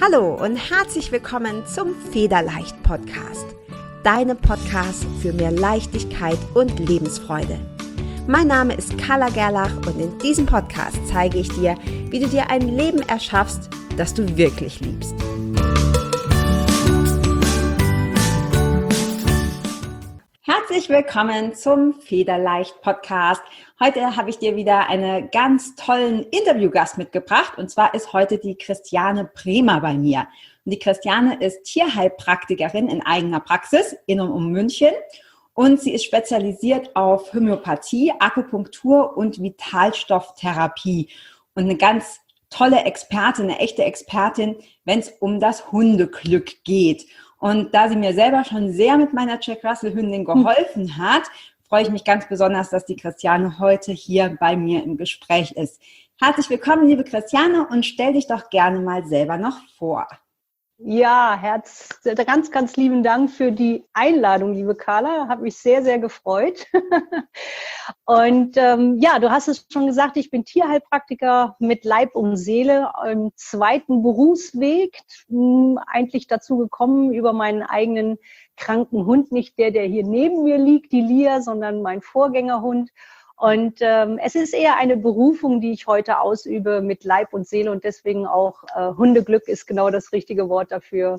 Hallo und herzlich willkommen zum Federleicht Podcast, deinem Podcast für mehr Leichtigkeit und Lebensfreude. Mein Name ist Carla Gerlach und in diesem Podcast zeige ich dir, wie du dir ein Leben erschaffst, das du wirklich liebst. Herzlich willkommen zum Federleicht Podcast. Heute habe ich dir wieder einen ganz tollen Interviewgast mitgebracht und zwar ist heute die Christiane Bremer bei mir. Und die Christiane ist Tierheilpraktikerin in eigener Praxis in und um München und sie ist spezialisiert auf Homöopathie, Akupunktur und Vitalstofftherapie und eine ganz tolle Expertin, eine echte Expertin, wenn es um das Hundeglück geht. Und da sie mir selber schon sehr mit meiner Jack Russell Hündin geholfen hat, freue ich mich ganz besonders, dass die Christiane heute hier bei mir im Gespräch ist. Herzlich willkommen, liebe Christiane, und stell dich doch gerne mal selber noch vor. Ja, ganz, ganz lieben Dank für die Einladung, liebe Carla. Hat mich sehr, sehr gefreut. Und du hast es schon gesagt, ich bin Tierheilpraktiker mit Leib und Seele im zweiten Berufsweg. Eigentlich dazu gekommen über meinen eigenen kranken Hund, nicht der hier neben mir liegt, die Lia, sondern mein Vorgängerhund. Und es ist eher eine Berufung, die ich heute ausübe mit Leib und Seele und deswegen auch Hundeglück ist genau das richtige Wort dafür.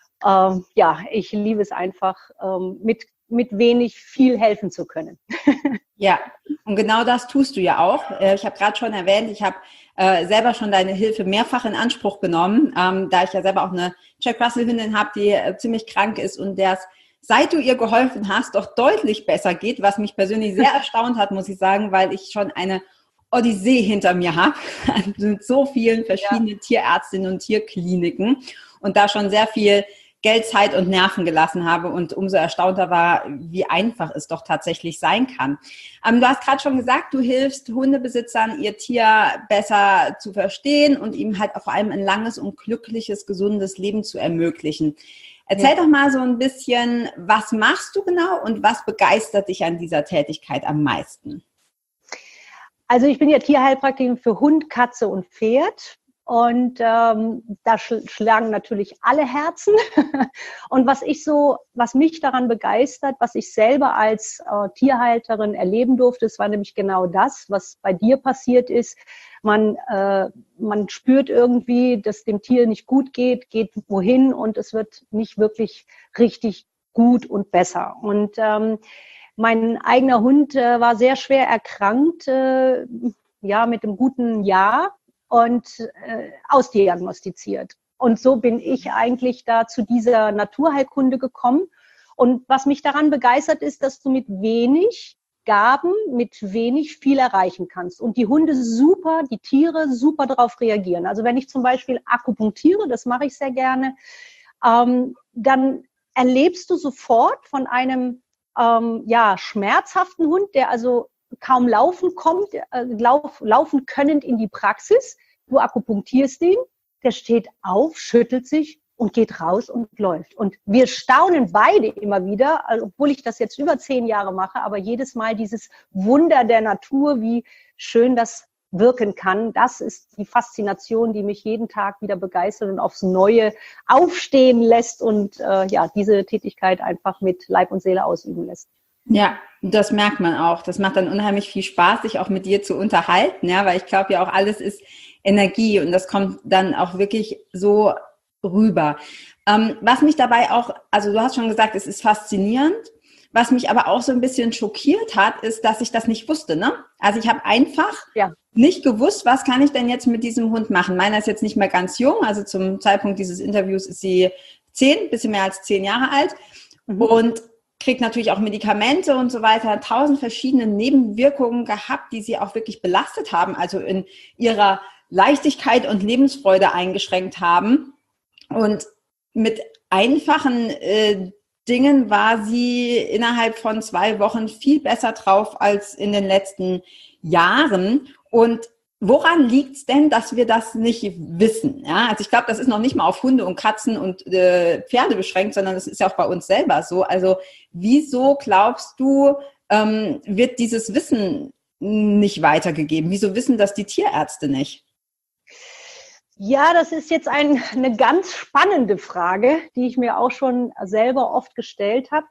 Ich liebe es einfach, mit wenig viel helfen zu können. Ja, und genau das tust du ja auch. Ich habe gerade schon erwähnt, ich habe selber schon deine Hilfe mehrfach in Anspruch genommen, da ich ja selber auch eine Jack Russell Hündin habe, die ziemlich krank ist und der seit du ihr geholfen hast, doch deutlich besser geht, was mich persönlich sehr erstaunt hat, muss ich sagen, weil ich schon eine Odyssee hinter mir habe mit so vielen verschiedenen Tierärztinnen und Tierkliniken und da schon sehr viel Geld, Zeit und Nerven gelassen habe und umso erstaunter war, wie einfach es doch tatsächlich sein kann. Du hast gerade schon gesagt, du hilfst Hundebesitzern, ihr Tier besser zu verstehen und ihm halt vor allem ein langes und glückliches, gesundes Leben zu ermöglichen. Erzähl doch mal so ein bisschen, was machst du genau und was begeistert dich an dieser Tätigkeit am meisten? Also ich bin ja Tierheilpraktikerin für Hund, Katze und Pferd und da schlagen natürlich alle Herzen. Und was mich daran begeistert, was ich selber als Tierhalterin erleben durfte, das war nämlich genau das, was bei dir passiert ist. Man spürt irgendwie, dass dem Tier nicht gut geht wohin und es wird nicht wirklich richtig gut und besser. Und mein eigener Hund war sehr schwer erkrankt, mit einem guten Jahr und ausdiagnostiziert. Und so bin ich eigentlich da zu dieser Naturheilkunde gekommen. Und was mich daran begeistert ist, dass du mit wenig Gaben, mit wenig viel erreichen kannst. Und die Hunde die Tiere super darauf reagieren. Also wenn ich zum Beispiel akupunktiere, das mache ich sehr gerne, dann erlebst du sofort von einem schmerzhaften Hund, der also kaum laufen könnend in die Praxis. Du akupunktierst ihn, der steht auf, schüttelt sich und geht raus und läuft. Und wir staunen beide immer wieder, obwohl ich das jetzt über 10 Jahre mache, aber jedes Mal dieses Wunder der Natur, wie schön das wirken kann, das ist die Faszination, die mich jeden Tag wieder begeistert und aufs Neue aufstehen lässt und diese Tätigkeit einfach mit Leib und Seele ausüben lässt. Ja, das merkt man auch. Das macht dann unheimlich viel Spaß, sich auch mit dir zu unterhalten, ja, weil ich glaube ja auch, alles ist Energie und das kommt dann auch wirklich so rüber. Was mich dabei auch, also du hast schon gesagt, es ist faszinierend. Was mich aber auch so ein bisschen schockiert hat, ist, dass ich das nicht wusste, ne? Also ich habe einfach nicht gewusst, was kann ich denn jetzt mit diesem Hund machen. Meiner ist jetzt nicht mehr ganz jung, also zum Zeitpunkt dieses Interviews ist sie 10, bisschen mehr als 10 Jahre alt und kriegt natürlich auch Medikamente und so weiter, 1000 verschiedene Nebenwirkungen gehabt, die sie auch wirklich belastet haben, also in ihrer Leichtigkeit und Lebensfreude eingeschränkt haben. Und mit einfachen Dingen war sie innerhalb von 2 Wochen viel besser drauf als in den letzten Jahren. Und woran liegt es denn, dass wir das nicht wissen? Ja, also ich glaube, das ist noch nicht mal auf Hunde und Katzen und Pferde beschränkt, sondern das ist ja auch bei uns selber so. Also wieso glaubst du, wird dieses Wissen nicht weitergegeben? Wieso wissen das die Tierärzte nicht? Ja, das ist jetzt eine ganz spannende Frage, die ich mir auch schon selber oft gestellt habe.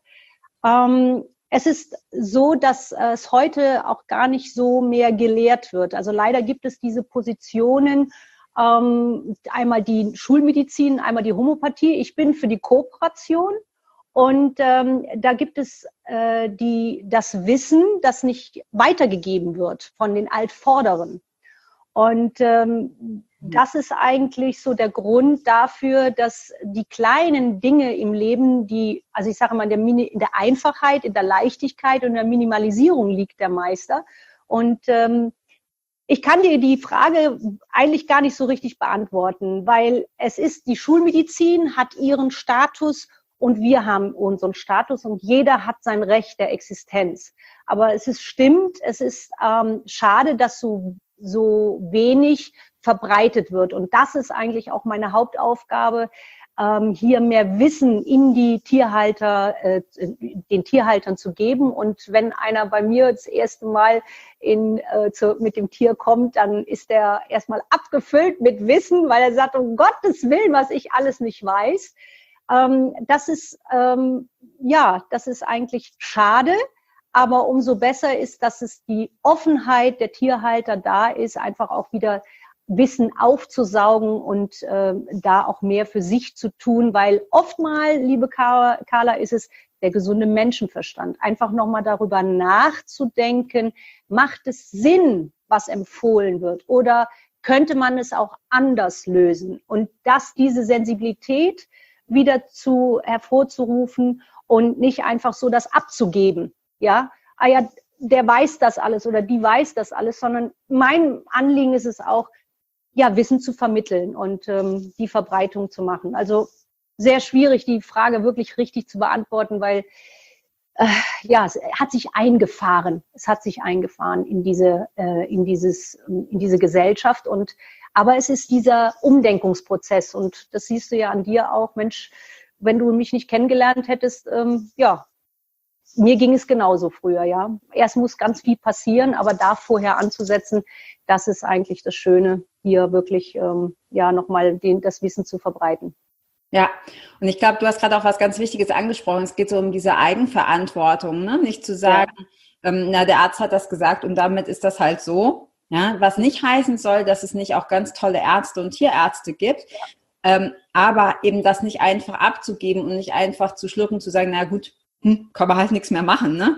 Es ist so, dass es heute auch gar nicht so mehr gelehrt wird. Also leider gibt es diese Positionen, einmal die Schulmedizin, einmal die Homöopathie. Ich bin für die Kooperation. Und da gibt es das Wissen, das nicht weitergegeben wird von den Altvorderen. Und das ist eigentlich so der Grund dafür, dass die kleinen Dinge im Leben, also ich sage mal, in der Einfachheit, in der Leichtigkeit und in der Minimalisierung liegt der Meister. Und ich kann dir die Frage eigentlich gar nicht so richtig beantworten, weil die Schulmedizin hat ihren Status und wir haben unseren Status und jeder hat sein Recht der Existenz. Aber es ist schade, dass so wenig verbreitet wird. Und das ist eigentlich auch meine Hauptaufgabe, hier mehr Wissen in den Tierhaltern zu geben. Und wenn einer bei mir das erste Mal mit dem Tier kommt, dann ist er erstmal abgefüllt mit Wissen, weil er sagt, um Gottes Willen, was ich alles nicht weiß. Das ist eigentlich schade. Aber umso besser ist, dass es die Offenheit der Tierhalter da ist, einfach auch wieder Wissen aufzusaugen und da auch mehr für sich zu tun, weil oftmal, liebe Carla, ist es der gesunde Menschenverstand. Einfach nochmal darüber nachzudenken, macht es Sinn, was empfohlen wird, oder könnte man es auch anders lösen? Und diese Sensibilität wieder hervorzurufen und nicht einfach so das abzugeben. Ja, der weiß das alles oder die weiß das alles, sondern mein Anliegen ist es auch, ja, Wissen zu vermitteln und die Verbreitung zu machen. Also sehr schwierig, die Frage wirklich richtig zu beantworten, weil es hat sich eingefahren. Es hat sich eingefahren in diese Gesellschaft. Aber es ist dieser Umdenkungsprozess und das siehst du ja an dir auch, Mensch, wenn du mich nicht kennengelernt hättest, mir ging es genauso früher, ja. Erst muss ganz viel passieren, aber da vorher anzusetzen, das ist eigentlich das Schöne, hier wirklich nochmal das Wissen zu verbreiten. Ja, und ich glaube, du hast gerade auch was ganz Wichtiges angesprochen. Es geht so um diese Eigenverantwortung, ne? Nicht zu sagen, der Arzt hat das gesagt und damit ist das halt so. Ja? Was nicht heißen soll, dass es nicht auch ganz tolle Ärzte und Tierärzte gibt. Aber eben das nicht einfach abzugeben und nicht einfach zu schlucken, zu sagen, na gut, kann man halt nichts mehr machen, ne?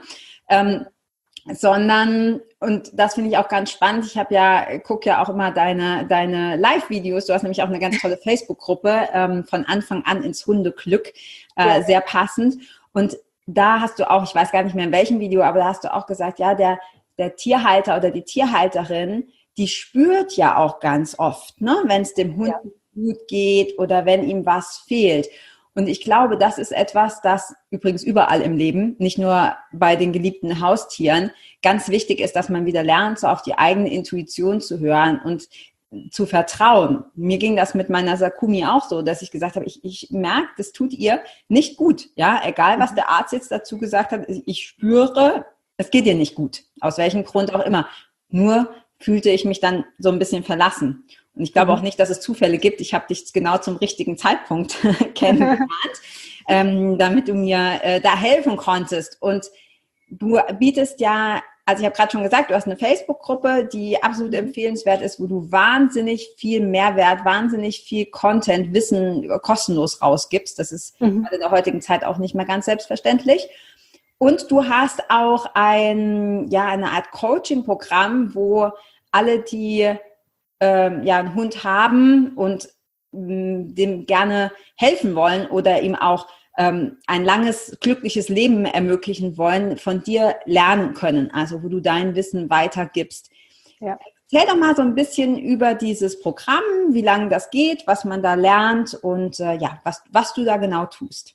Sondern, und das finde ich auch ganz spannend, gucke ja auch immer deine Live-Videos, du hast nämlich auch eine ganz tolle Facebook-Gruppe, von Anfang an ins Hundeglück, sehr passend. Und da hast du auch, ich weiß gar nicht mehr in welchem Video, aber da hast du auch gesagt, ja, der Tierhalter oder die Tierhalterin, die spürt ja auch ganz oft, ne, wenn es dem Hund gut geht oder wenn ihm was fehlt. Und ich glaube, das ist etwas, das übrigens überall im Leben, nicht nur bei den geliebten Haustieren, ganz wichtig ist, dass man wieder lernt, so auf die eigene Intuition zu hören und zu vertrauen. Mir ging das mit meiner Sakumi auch so, dass ich gesagt habe, ich merke, das tut ihr nicht gut. Ja, egal, was der Arzt jetzt dazu gesagt hat, ich spüre, es geht ihr nicht gut. Aus welchem Grund auch immer. Nur fühlte ich mich dann so ein bisschen verlassen. Und ich glaube auch nicht, dass es Zufälle gibt. Ich habe dich genau zum richtigen Zeitpunkt kennengelernt, damit du mir da helfen konntest. Und du bietest ja, also ich habe gerade schon gesagt, du hast eine Facebook-Gruppe, die absolut empfehlenswert ist, wo du wahnsinnig viel Mehrwert, wahnsinnig viel Content, Wissen kostenlos rausgibst. Das ist in der heutigen Zeit auch nicht mehr ganz selbstverständlich. Und du hast auch eine Art Coaching-Programm, wo alle, die einen Hund haben und dem gerne helfen wollen oder ihm auch ein langes, glückliches Leben ermöglichen wollen, von dir lernen können, also wo du dein Wissen weitergibst. Ja. Erzähl doch mal so ein bisschen über dieses Programm, wie lange das geht, was man da lernt und was du da genau tust.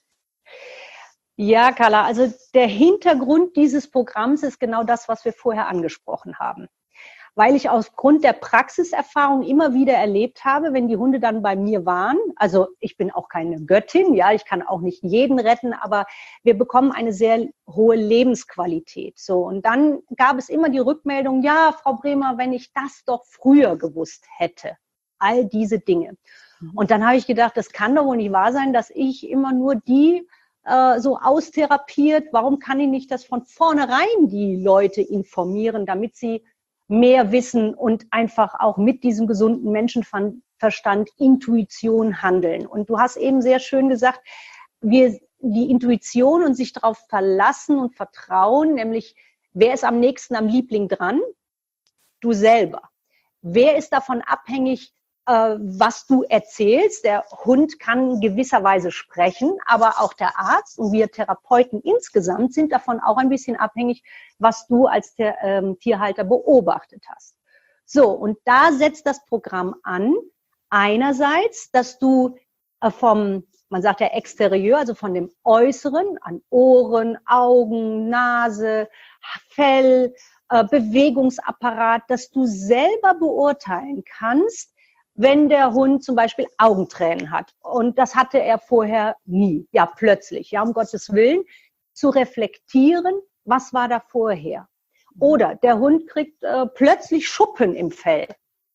Ja, Carla, also der Hintergrund dieses Programms ist genau das, was wir vorher angesprochen haben. Weil ich aufgrund der Praxiserfahrung immer wieder erlebt habe, wenn die Hunde dann bei mir waren, also ich bin auch keine Göttin, ja, ich kann auch nicht jeden retten, aber wir bekommen eine sehr hohe Lebensqualität. So, und dann gab es immer die Rückmeldung, ja, Frau Bremer, wenn ich das doch früher gewusst hätte. all diese Dinge. Und dann habe ich gedacht, das kann doch wohl nicht wahr sein, dass ich immer nur die so austherapiert. Warum kann ich nicht das von vornherein die Leute informieren, damit sie mehr wissen und einfach auch mit diesem gesunden Menschenverstand, Intuition handeln. Und du hast eben sehr schön gesagt, die Intuition und sich darauf verlassen und vertrauen, nämlich wer ist am nächsten am Liebling dran? Du selber. Wer ist davon abhängig, was du erzählst? Der Hund kann gewisserweise sprechen, aber auch der Arzt und wir Therapeuten insgesamt sind davon auch ein bisschen abhängig, was du als Tierhalter beobachtet hast. So, und da setzt das Programm an, einerseits, dass du man sagt ja Exterieur, also von dem Äußeren, an Ohren, Augen, Nase, Fell, Bewegungsapparat, dass du selber beurteilen kannst, wenn der Hund zum Beispiel Augentränen hat. Und das hatte er vorher nie. Ja, plötzlich. Ja, um Gottes Willen. Zu reflektieren, was war da vorher? Oder der Hund kriegt plötzlich Schuppen im Fell.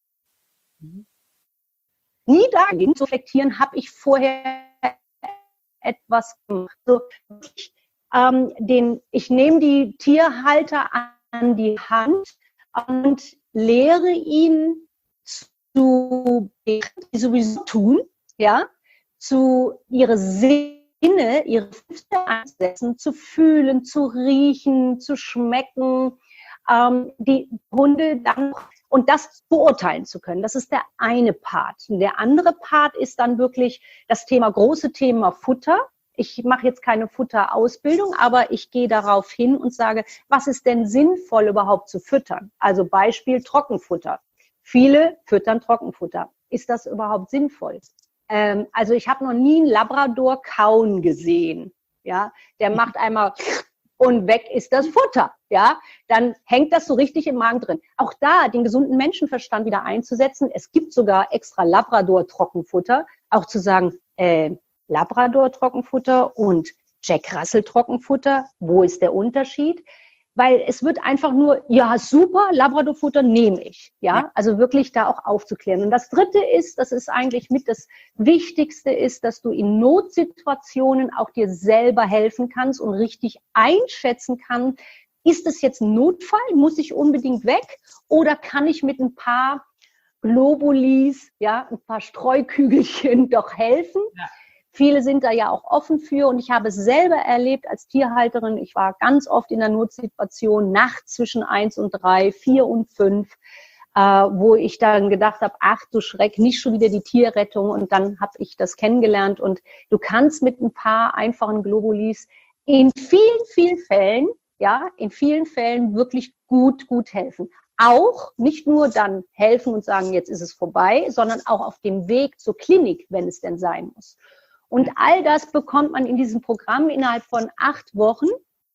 Nie dagegen zu reflektieren, habe ich vorher etwas gemacht. Also, ich nehme die Tierhalter an die Hand und lehre ihn zu sowieso tun, ja, zu ihre Sinne, ihre Füße einsetzen, zu fühlen, zu riechen, zu schmecken, die Hunde dann und das beurteilen zu können. Das ist der eine Part. Und der andere Part ist dann wirklich das große Thema Futter. Ich mache jetzt keine Futterausbildung, aber ich gehe darauf hin und sage, was ist denn sinnvoll überhaupt zu füttern? Also Beispiel Trockenfutter. Viele füttern Trockenfutter. Ist das überhaupt sinnvoll? Also ich habe noch nie einen Labrador kauen gesehen. Ja, der macht einmal und weg ist das Futter. Ja, dann hängt das so richtig im Magen drin. Auch da den gesunden Menschenverstand wieder einzusetzen. Es gibt sogar extra Labrador-Trockenfutter. Auch zu sagen, Labrador-Trockenfutter und Jack Russell-Trockenfutter. Wo ist der Unterschied? Weil es wird einfach nur, ja super, Labrador-Futter nehme ich. Ja, also wirklich da auch aufzuklären. Und das Dritte ist, das ist eigentlich mit das Wichtigste ist, dass du in Notsituationen auch dir selber helfen kannst und richtig einschätzen kannst, ist es jetzt ein Notfall? Muss ich unbedingt weg? Oder kann ich mit ein paar Globulis, ja, ein paar Streukügelchen doch helfen? Ja. Viele sind da ja auch offen für und ich habe es selber erlebt als Tierhalterin. Ich war ganz oft in der Notsituation, nachts zwischen 1 und 3, 4 und 5, wo ich dann gedacht habe, ach du Schreck, nicht schon wieder die Tierrettung. Und dann habe ich das kennengelernt und du kannst mit ein paar einfachen Globulis in vielen, vielen Fällen, ja, in vielen Fällen wirklich gut helfen. Auch nicht nur dann helfen und sagen, jetzt ist es vorbei, sondern auch auf dem Weg zur Klinik, wenn es denn sein muss. Und all das bekommt man in diesem Programm innerhalb von 8 Wochen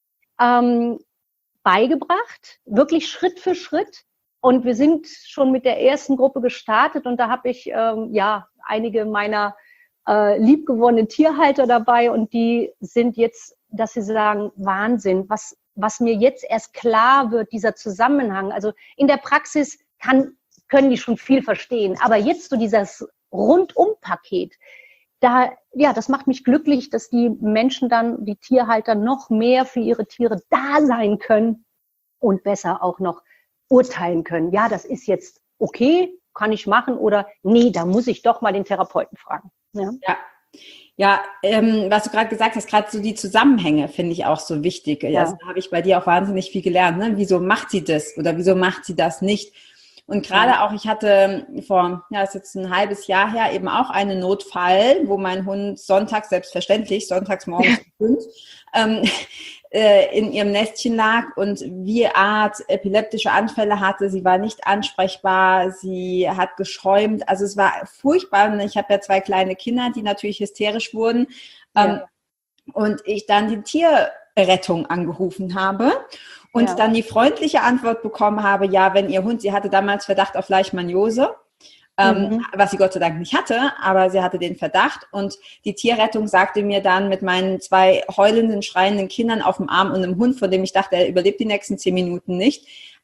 beigebracht, wirklich Schritt für Schritt. Und wir sind schon mit der ersten Gruppe gestartet und da habe ich einige meiner liebgewonnenen Tierhalter dabei und die sind jetzt, dass sie sagen, Wahnsinn, was mir jetzt erst klar wird, dieser Zusammenhang. Also in der Praxis können die schon viel verstehen, aber jetzt so dieses Rundum-Paket, das macht mich glücklich, dass die Menschen dann, die Tierhalter, noch mehr für ihre Tiere da sein können und besser auch noch urteilen können. Ja, das ist jetzt okay, kann ich machen oder nee, da muss ich doch mal den Therapeuten fragen. Ja, was du gerade gesagt hast, gerade so die Zusammenhänge finde ich auch so wichtig. Ja. Also, da habe ich bei dir auch wahnsinnig viel gelernt. Ne? Wieso macht sie das oder wieso macht sie das nicht? Und gerade auch, ich hatte ist jetzt ein halbes Jahr her, eben auch einen Notfall, wo mein Hund sonntags morgens um 5, in ihrem Nestchen lag und wie Art epileptische Anfälle hatte. Sie war nicht ansprechbar, sie hat geschäumt. Also es war furchtbar. Ich habe ja 2 kleine Kinder, die natürlich hysterisch wurden. Und ich dann die Tierrettung angerufen habe. Und dann die freundliche Antwort bekommen habe, ja, wenn ihr Hund, sie hatte damals Verdacht auf Leishmaniose, was sie Gott sei Dank nicht hatte, aber sie hatte den Verdacht und die Tierrettung sagte mir dann mit meinen 2 heulenden, schreienden Kindern auf dem Arm und einem Hund, von dem ich dachte, er überlebt die nächsten 10 Minuten nicht,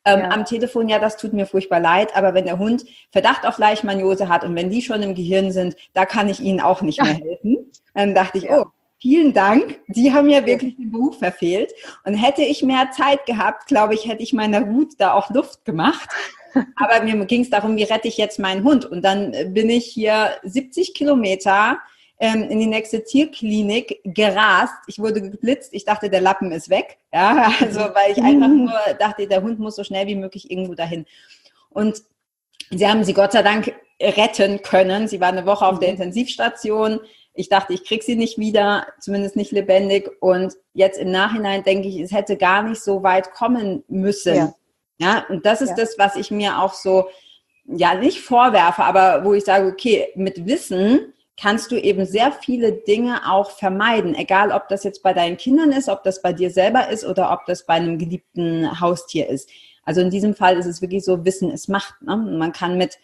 am Telefon, ja, das tut mir furchtbar leid, aber wenn der Hund Verdacht auf Leishmaniose hat und wenn die schon im Gehirn sind, da kann ich Ihnen auch nicht mehr helfen. Dann dachte ich, oh, vielen Dank, Sie haben ja wirklich den Beruf verfehlt. Und hätte ich mehr Zeit gehabt, glaube ich, hätte ich meiner Wut da auch Luft gemacht. Aber mir ging es darum, wie rette ich jetzt meinen Hund? Und dann bin ich hier 70 Kilometer in die nächste Tierklinik gerast. Ich wurde geblitzt. Ich dachte, der Lappen ist weg. Ja, also weil ich einfach nur dachte, der Hund muss so schnell wie möglich irgendwo dahin. Und sie haben sie Gott sei Dank retten können. Sie war eine Woche auf der Intensivstation. Ich dachte, ich kriege sie nicht wieder, zumindest nicht lebendig. Und jetzt im Nachhinein denke ich, es hätte gar nicht so weit kommen müssen. Ja, und das ist das, was ich mir auch so, ja, nicht vorwerfe, aber wo ich sage, okay, mit Wissen kannst du eben sehr viele Dinge auch vermeiden. Egal, ob das jetzt bei deinen Kindern ist, ob das bei dir selber ist oder ob das bei einem geliebten Haustier ist. Also in diesem Fall ist es wirklich so, Wissen ist Macht. Ne? Man kann mit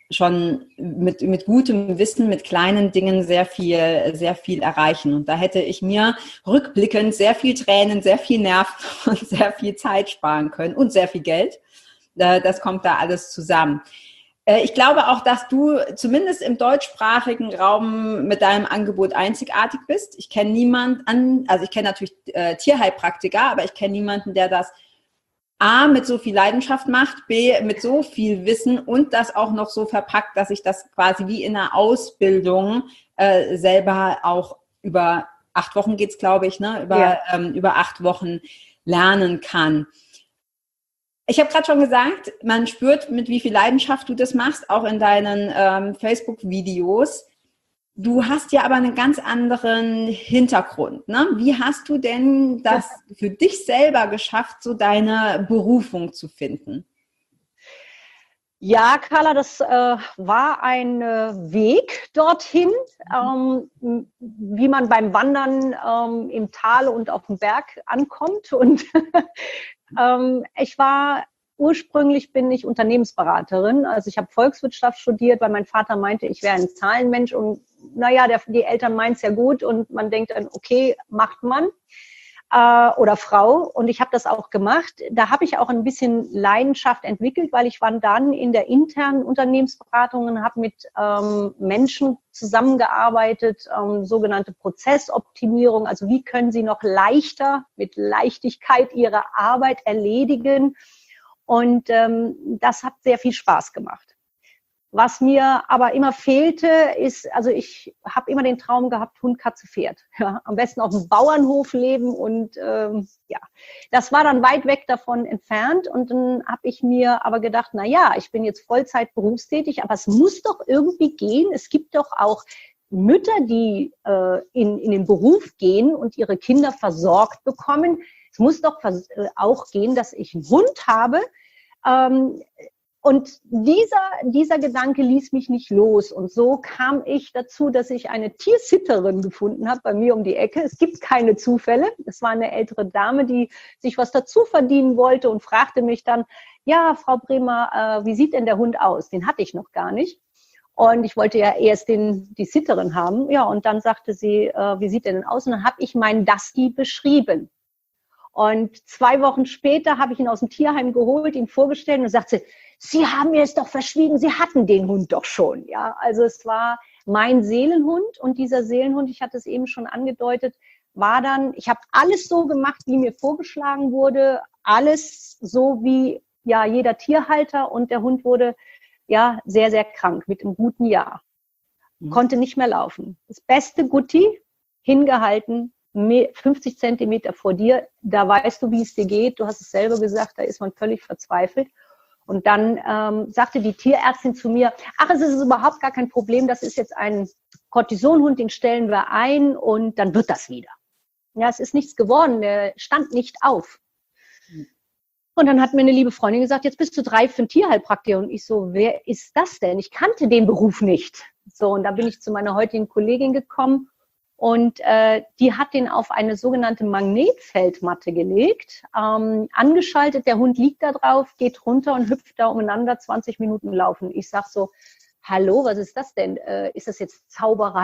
gutem Wissen, mit kleinen Dingen sehr viel erreichen. Und da hätte ich mir rückblickend sehr viel Tränen, sehr viel Nerven und sehr viel Zeit sparen können und sehr viel Geld. Das kommt da alles zusammen. Ich glaube auch, dass du zumindest im deutschsprachigen Raum mit deinem Angebot einzigartig bist. Ich kenne niemanden, also ich kenne natürlich Tierheilpraktiker, aber ich kenne niemanden, der das A, mit so viel Leidenschaft macht, B, mit so viel Wissen und das auch noch so verpackt, dass ich das quasi wie in einer Ausbildung selber auch über 8 Wochen geht's, glaube ich, ne? Über 8 Wochen lernen kann. Ich habe gerade schon gesagt, man spürt, mit wie viel Leidenschaft du das machst, auch in deinen Facebook-Videos. Du hast ja aber einen ganz anderen Hintergrund. Ne? Wie hast du denn das für dich selber geschafft, so deine Berufung zu finden? Ja, Carla, das war ein Weg dorthin, wie man beim Wandern im Tal und auf dem Berg ankommt. Und ursprünglich bin ich Unternehmensberaterin. Also ich habe Volkswirtschaft studiert, weil mein Vater meinte, ich wäre ein Zahlenmensch. Und naja, die Eltern meinen es ja gut und man denkt dann, okay, macht man. Oder Frau, und ich habe das auch gemacht. Da habe ich auch ein bisschen Leidenschaft entwickelt, weil ich war dann in der internen Unternehmensberatung und habe mit Menschen zusammengearbeitet, sogenannte Prozessoptimierung, also wie können sie noch leichter, mit Leichtigkeit ihre Arbeit erledigen, und das hat sehr viel Spaß gemacht. Was mir aber immer fehlte, ist, also ich habe immer den Traum gehabt, Hund, Katze, Pferd. Ja, am besten auf dem Bauernhof leben, und ja, das war dann weit weg davon entfernt. Und dann habe ich mir aber gedacht, na ja, ich bin jetzt Vollzeit berufstätig, aber es muss doch irgendwie gehen. Es gibt doch auch Mütter, die in den Beruf gehen und ihre Kinder versorgt bekommen. Es muss doch auch gehen, dass ich einen Hund habe. Und dieser Gedanke ließ mich nicht los. Und so kam ich dazu, dass ich eine Tiersitterin gefunden habe bei mir um die Ecke. Es gibt keine Zufälle. Es war eine ältere Dame, die sich was dazu verdienen wollte und fragte mich dann, ja, Frau Bremer, wie sieht denn der Hund aus? Den hatte ich noch gar nicht. Und ich wollte ja erst die Sitterin haben. Ja, und dann sagte sie, wie sieht der denn aus? Und dann habe ich meinen Dusty beschrieben. Und 2 Wochen später habe ich ihn aus dem Tierheim geholt, ihn vorgestellt, und sagte, Sie haben mir es doch verschwiegen, Sie hatten den Hund doch schon. Ja, also es war mein Seelenhund, und dieser Seelenhund, ich hatte es eben schon angedeutet, war dann, ich habe alles so gemacht, wie mir vorgeschlagen wurde, alles so wie ja jeder Tierhalter, und der Hund wurde ja sehr, sehr krank mit einem guten Jahr. Konnte nicht mehr laufen. Das beste Gutti, hingehalten, 50 Zentimeter vor dir, da weißt du, wie es dir geht. Du hast es selber gesagt, da ist man völlig verzweifelt. Und dann sagte die Tierärztin zu mir, ach, es ist überhaupt gar kein Problem, das ist jetzt ein Cortisonhund, den stellen wir ein und dann wird das wieder. Ja, es ist nichts geworden, der stand nicht auf. Und dann hat mir eine liebe Freundin gesagt, jetzt bist du 3 für einen Tierheilpraktiker. Und ich so, wer ist das denn? Ich kannte den Beruf nicht. So, und da bin ich zu meiner heutigen Kollegin gekommen. Und die hat den auf eine sogenannte Magnetfeldmatte gelegt, angeschaltet, der Hund liegt da drauf, geht runter und hüpft da umeinander, 20 Minuten laufen. Ich sag so, hallo, was ist das denn? Ist das jetzt Zauberei?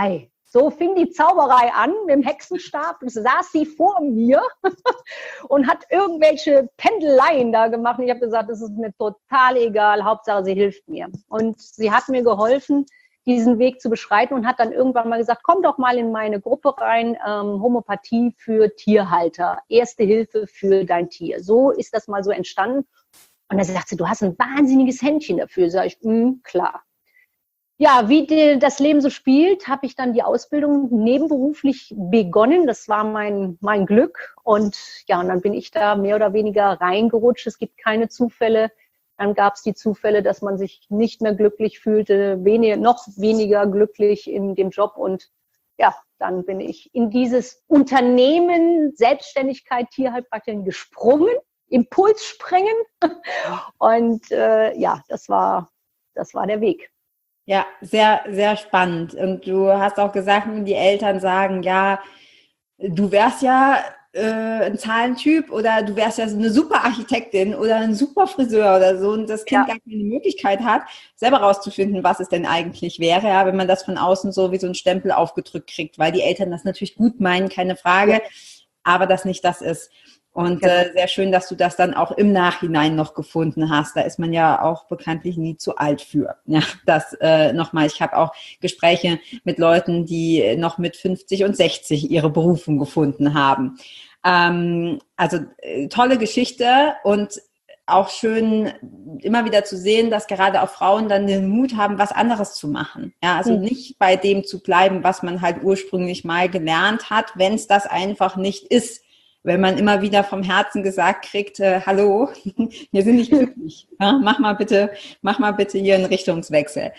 So fing die Zauberei an mit dem Hexenstab. Es saß sie vor mir und hat irgendwelche Pendeleien da gemacht. Und ich habe gesagt, das ist mir total egal. Hauptsache, sie hilft mir. Und sie hat mir geholfen, diesen Weg zu beschreiten und hat dann irgendwann mal gesagt, komm doch mal in meine Gruppe rein, Homöopathie für Tierhalter, Erste Hilfe für dein Tier. So ist das mal so entstanden. Und dann sagt sie, du hast ein wahnsinniges Händchen dafür. Sag ich, klar. Ja, wie das Leben so spielt, habe ich dann die Ausbildung nebenberuflich begonnen. Das war mein Glück. Und ja, und dann bin ich da mehr oder weniger reingerutscht. Es gibt keine Zufälle. Dann gab es die Zufälle, dass man sich nicht mehr glücklich fühlte, noch weniger glücklich in dem Job. Und ja, dann bin ich in dieses Unternehmen Selbstständigkeit Tierheilpraktikerin gesprungen, Impulsspringen. Und ja, das war der Weg. Ja, sehr, sehr spannend. Und du hast auch gesagt, die Eltern sagen, ja, du wärst ja ein Zahlentyp oder du wärst ja so eine super Architektin oder ein super Friseur oder so und das Kind gar keine Möglichkeit hat, selber rauszufinden, was es denn eigentlich wäre, ja, wenn man das von außen so wie so ein Stempel aufgedrückt kriegt, weil die Eltern das natürlich gut meinen, keine Frage, aber das nicht das ist. Und sehr schön, dass du das dann auch im Nachhinein noch gefunden hast. Da ist man ja auch bekanntlich nie zu alt für. Ja, das nochmal. Ich habe auch Gespräche mit Leuten, die noch mit 50 und 60 ihre Berufung gefunden haben. Also tolle Geschichte und auch schön immer wieder zu sehen, dass gerade auch Frauen dann den Mut haben, was anderes zu machen. Ja, also nicht bei dem zu bleiben, was man halt ursprünglich mal gelernt hat, wenn es das einfach nicht ist. Wenn man immer wieder vom Herzen gesagt kriegt, hallo, wir sind nicht glücklich. Ja, mach mal bitte hier einen Richtungswechsel.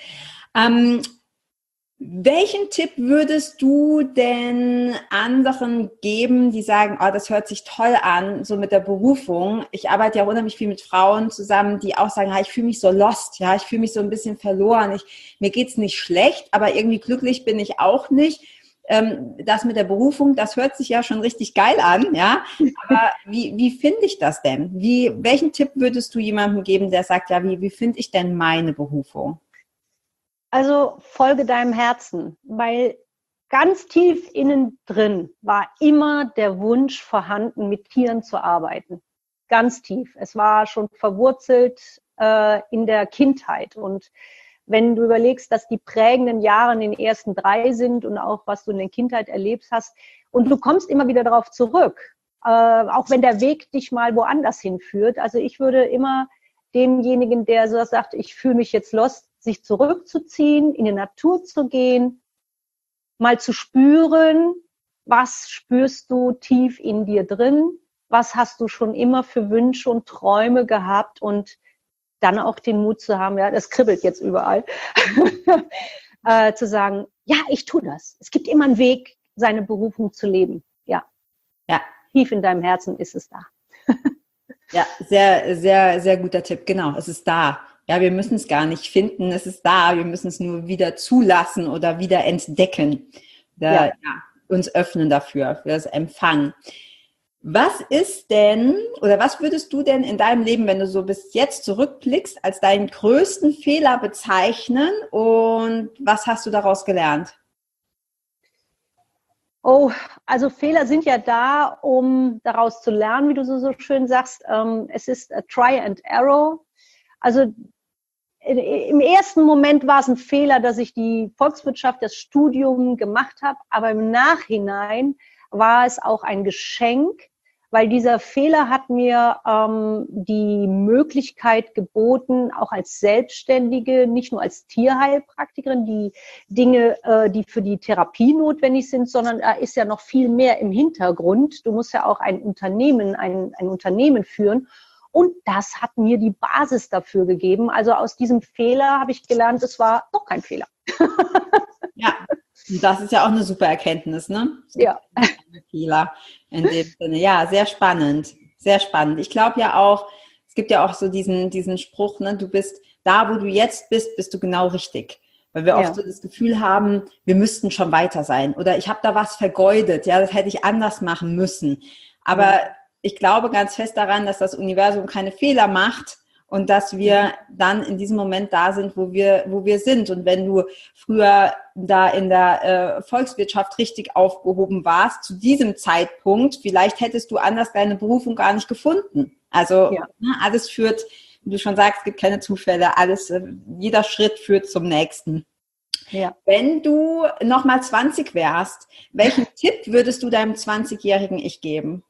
Welchen Tipp würdest du denn anderen geben, die sagen, oh, das hört sich toll an, so mit der Berufung? Ich arbeite ja auch unheimlich viel mit Frauen zusammen, die auch sagen, ich fühle mich so lost, ja, ich fühle mich so ein bisschen verloren, mir geht's nicht schlecht, aber irgendwie glücklich bin ich auch nicht. Das mit der Berufung, das hört sich ja schon richtig geil an, ja. Aber wie finde ich das denn? Welchen Tipp würdest du jemandem geben, der sagt, ja, wie finde ich denn meine Berufung? Also folge deinem Herzen, weil ganz tief innen drin war immer der Wunsch vorhanden, mit Tieren zu arbeiten. Ganz tief. Es war schon verwurzelt in der Kindheit. Und wenn du überlegst, dass die prägenden Jahre in den ersten 3 sind und auch was du in der Kindheit erlebt hast, und du kommst immer wieder darauf zurück, auch wenn der Weg dich mal woanders hinführt. Also ich würde immer demjenigen, der so sagt, ich fühle mich jetzt lost, sich zurückzuziehen, in die Natur zu gehen, mal zu spüren, was spürst du tief in dir drin, was hast du schon immer für Wünsche und Träume gehabt und dann auch den Mut zu haben, ja, das kribbelt jetzt überall, zu sagen, ja, ich tue das. Es gibt immer einen Weg, seine Berufung zu leben. Ja. Tief in deinem Herzen ist es da. Ja, sehr, sehr, sehr guter Tipp. Genau, es ist da. Ja, wir müssen es gar nicht finden, es ist da. Wir müssen es nur wieder zulassen oder wieder entdecken. Uns öffnen dafür, für das Empfangen. Was ist denn, oder was würdest du denn in deinem Leben, wenn du so bis jetzt zurückblickst, als deinen größten Fehler bezeichnen und was hast du daraus gelernt? Oh, also Fehler sind ja da, um daraus zu lernen, wie du so schön sagst. Es ist a Try and Error. Also im ersten Moment war es ein Fehler, dass ich die Volkswirtschaft, das Studium gemacht habe, aber im Nachhinein war es auch ein Geschenk, weil dieser Fehler hat mir die Möglichkeit geboten, auch als Selbstständige, nicht nur als Tierheilpraktikerin, die Dinge, die für die Therapie notwendig sind, sondern da ist ja noch viel mehr im Hintergrund. Du musst ja auch ein Unternehmen führen. Und das hat mir die Basis dafür gegeben. Also aus diesem Fehler habe ich gelernt, es war doch kein Fehler. Ja, und das ist ja auch eine super Erkenntnis, ne? Ja. Fehler in dem Sinne. Ja, sehr spannend, sehr spannend. Ich glaube ja auch, es gibt ja auch so diesen Spruch, ne? Du bist da, wo du jetzt bist, bist du genau richtig. Weil wir oft so das Gefühl haben, wir müssten schon weiter sein. Oder ich habe da was vergeudet, ja, das hätte ich anders machen müssen. Aber ich glaube ganz fest daran, dass das Universum keine Fehler macht und dass wir dann in diesem Moment da sind, wo wir sind. Und wenn du früher da in der Volkswirtschaft richtig aufgehoben warst, zu diesem Zeitpunkt, vielleicht hättest du anders deine Berufung gar nicht gefunden. Also alles führt, wie du schon sagst, es gibt keine Zufälle, jeder Schritt führt zum nächsten. Ja. Wenn du nochmal 20 wärst, welchen Tipp würdest du deinem 20-jährigen Ich geben?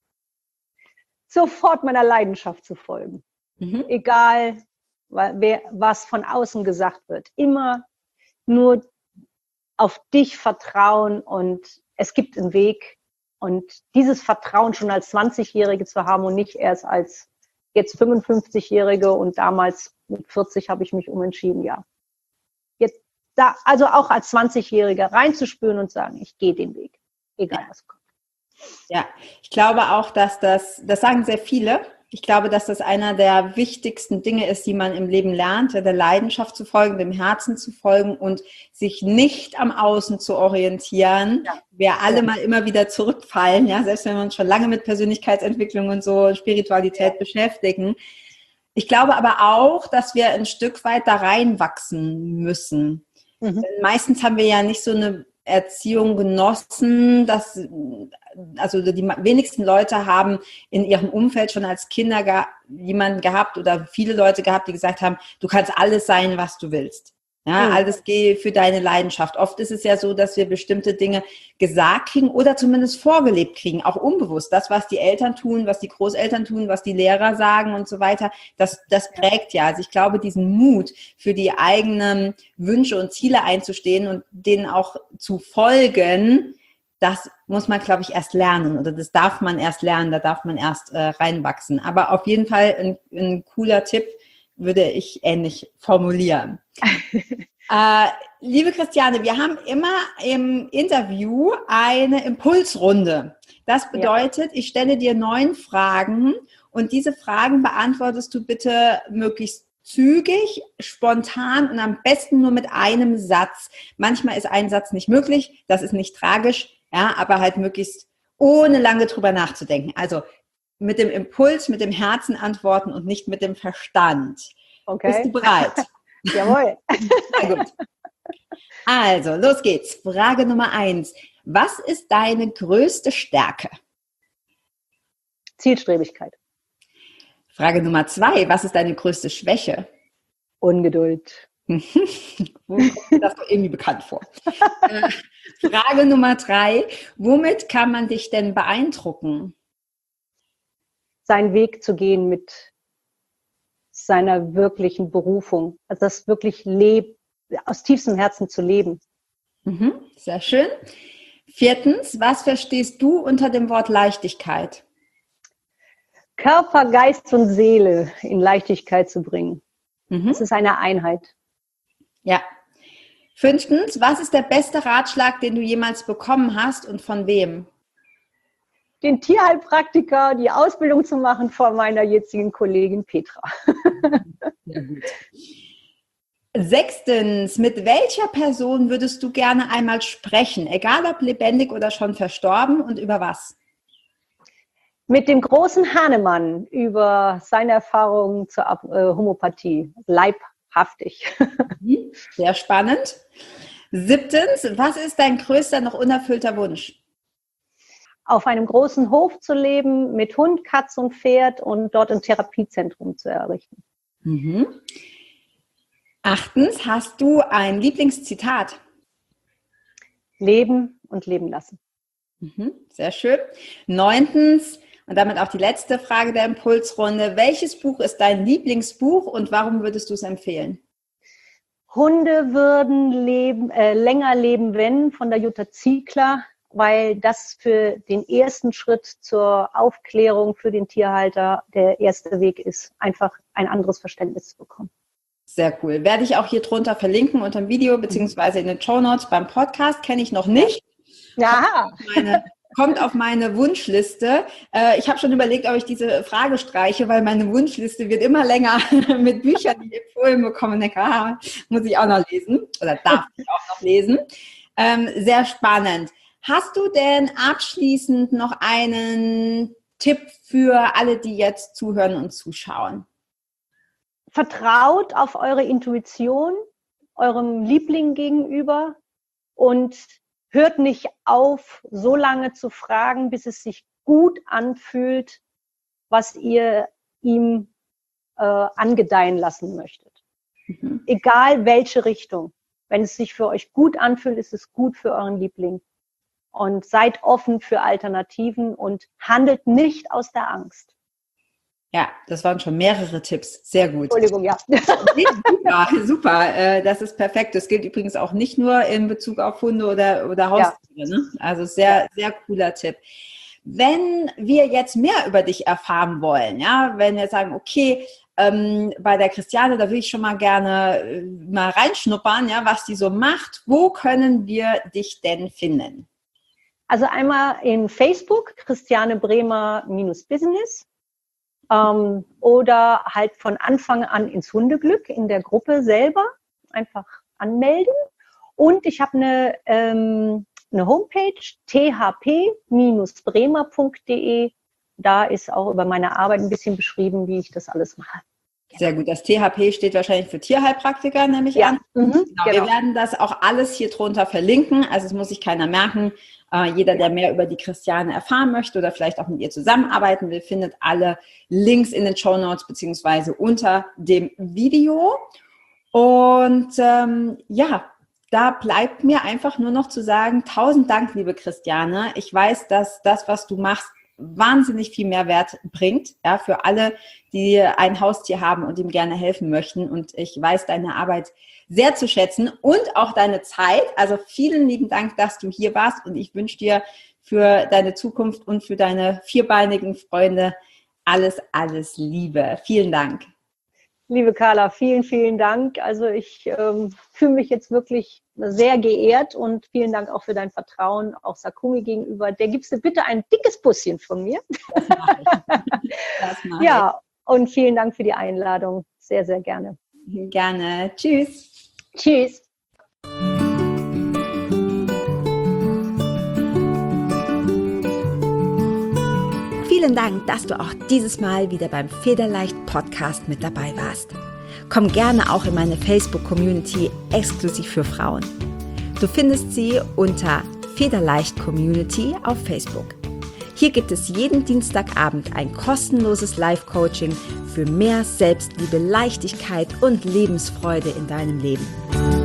Sofort meiner Leidenschaft zu folgen. Egal, was von außen gesagt wird. Immer nur auf dich vertrauen und es gibt einen Weg. Und dieses Vertrauen schon als 20-Jährige zu haben und nicht erst als jetzt 55-Jährige und damals mit 40 habe ich mich umentschieden, ja. Jetzt da, also auch als 20-Jähriger reinzuspüren und sagen, ich gehe den Weg, egal was kommt. Ja, ich glaube auch, dass das sagen sehr viele, ich glaube, dass das einer der wichtigsten Dinge ist, die man im Leben lernt, der Leidenschaft zu folgen, dem Herzen zu folgen und sich nicht am Außen zu orientieren. Wir alle mal immer wieder zurückfallen, ja, selbst wenn wir uns schon lange mit Persönlichkeitsentwicklung und so Spiritualität beschäftigen. Ich glaube aber auch, dass wir ein Stück weit da reinwachsen müssen. Denn meistens haben wir ja nicht so eine Erziehung genossen, also die wenigsten Leute haben in ihrem Umfeld schon als Kinder jemanden gehabt oder viele Leute gehabt, die gesagt haben, du kannst alles sein, was du willst. Ja, alles geh für deine Leidenschaft. Oft ist es ja so, dass wir bestimmte Dinge gesagt kriegen oder zumindest vorgelebt kriegen, auch unbewusst. Das, was die Eltern tun, was die Großeltern tun, was die Lehrer sagen und so weiter, das prägt ja. Also ich glaube, diesen Mut für die eigenen Wünsche und Ziele einzustehen und denen auch zu folgen, das muss man, glaube ich, erst lernen oder das darf man erst lernen, da darf man erst reinwachsen. Aber auf jeden Fall ein cooler Tipp, würde ich ähnlich formulieren. Liebe Christiane, wir haben immer im Interview eine Impulsrunde. Das bedeutet, ich stelle dir 9 Fragen und diese Fragen beantwortest du bitte möglichst zügig, spontan und am besten nur mit einem Satz. Manchmal ist ein Satz nicht möglich, das ist nicht tragisch, ja, aber halt möglichst ohne lange drüber nachzudenken. Also mit dem Impuls, mit dem Herzen antworten und nicht mit dem Verstand. Okay. Bist du bereit? Jawohl. Sehr gut. Also, los geht's. Frage Nummer 1. Was ist deine größte Stärke? Zielstrebigkeit. Frage Nummer 2. Was ist deine größte Schwäche? Ungeduld. Das kommt irgendwie bekannt vor. Frage Nummer 3. Womit kann man dich denn beeindrucken? Seinen Weg zu gehen mit seiner wirklichen Berufung. Also das wirklich aus tiefstem Herzen zu leben. Sehr schön. 4. Was verstehst du unter dem Wort Leichtigkeit? Körper, Geist und Seele in Leichtigkeit zu bringen. Das ist eine Einheit. Ja. 5. Was ist der beste Ratschlag, den du jemals bekommen hast und von wem? Den Tierheilpraktiker, die Ausbildung zu machen von meiner jetzigen Kollegin Petra. Sehr gut. 6. Mit welcher Person würdest du gerne einmal sprechen? Egal ob lebendig oder schon verstorben und über was? Mit dem großen Hahnemann über seine Erfahrungen zur Homöopathie. Leibhaftig. Sehr spannend. 7. Was ist dein größter noch unerfüllter Wunsch? Auf einem großen Hof zu leben, mit Hund, Katz und Pferd und dort ein Therapiezentrum zu errichten. 8. Hast du ein Lieblingszitat? Leben und leben lassen. Sehr schön. 9. Und damit auch die letzte Frage der Impulsrunde. Welches Buch ist dein Lieblingsbuch und warum würdest du es empfehlen? Hunde würden länger leben, wenn, von der Jutta Ziegler, weil das für den ersten Schritt zur Aufklärung für den Tierhalter der erste Weg ist, einfach ein anderes Verständnis zu bekommen. Sehr cool. Werde ich auch hier drunter verlinken unter dem Video beziehungsweise in den Shownotes. Beim Podcast kenne ich noch nicht. Ja. Kommt auf meine Wunschliste. Ich habe schon überlegt, ob ich diese Frage streiche, weil meine Wunschliste wird immer länger mit Büchern, die ich empfohlen bekomme. Denke, muss ich auch noch lesen oder darf ich auch noch lesen. Sehr spannend. Hast du denn abschließend noch einen Tipp für alle, die jetzt zuhören und zuschauen? vertraut auf eure Intuition, eurem Liebling gegenüber und hört nicht auf, so lange zu fragen, bis es sich gut anfühlt, was ihr ihm angedeihen lassen möchtet. Egal welche Richtung. Wenn es sich für euch gut anfühlt, ist es gut für euren Liebling. Und seid offen für Alternativen und handelt nicht aus der Angst. Ja, das waren schon mehrere Tipps. Sehr gut. Entschuldigung, ja. Super, super. Das ist perfekt. Das gilt übrigens auch nicht nur in Bezug auf Hunde oder Haustiere. Ja. Ne? Also sehr, sehr cooler Tipp. Wenn wir jetzt mehr über dich erfahren wollen, ja, wenn wir sagen, okay, bei der Christiane, da will ich schon mal gerne mal reinschnuppern, ja, was die so macht. Wo können wir dich denn finden? Also einmal in Facebook, Christiane Bremer-Business. Oder halt von Anfang an ins Hundeglück in der Gruppe selber einfach anmelden. Und ich habe eine Homepage, thp-bremer.de. Da ist auch über meine Arbeit ein bisschen beschrieben, wie ich das alles mache. Sehr gut. Das THP steht wahrscheinlich für Tierheilpraktiker, nehme ich an. Genau. Wir werden das auch alles hier drunter verlinken. Also es muss sich keiner merken. Jeder, der mehr über die Christiane erfahren möchte oder vielleicht auch mit ihr zusammenarbeiten will, findet alle Links in den Shownotes beziehungsweise unter dem Video. Und ja, da bleibt mir einfach nur noch zu sagen, 1000 Dank, liebe Christiane. Ich weiß, dass das, was du machst, wahnsinnig viel Mehrwert bringt, ja, für alle, die ein Haustier haben und ihm gerne helfen möchten. Und ich weiß deine Arbeit sehr zu schätzen und auch deine Zeit. Also vielen lieben Dank, dass du hier warst und ich wünsche dir für deine Zukunft und für deine vierbeinigen Freunde alles, alles Liebe. Vielen Dank. Liebe Carla, vielen, vielen Dank. Also ich fühle mich jetzt wirklich sehr geehrt und vielen Dank auch für dein Vertrauen, auch Sakumi gegenüber. Der gibst du bitte ein dickes Busschen von mir. Das mache ich. Das mache ich. Ja, und vielen Dank für die Einladung. Sehr, sehr gerne. Gerne. Tschüss. Tschüss. Vielen Dank, dass du auch dieses Mal wieder beim Federleicht Podcast mit dabei warst. Komm gerne auch in meine Facebook-Community exklusiv für Frauen. Du findest sie unter Federleicht Community auf Facebook. Hier gibt es jeden Dienstagabend ein kostenloses Live-Coaching für mehr Selbstliebe, Leichtigkeit und Lebensfreude in deinem Leben.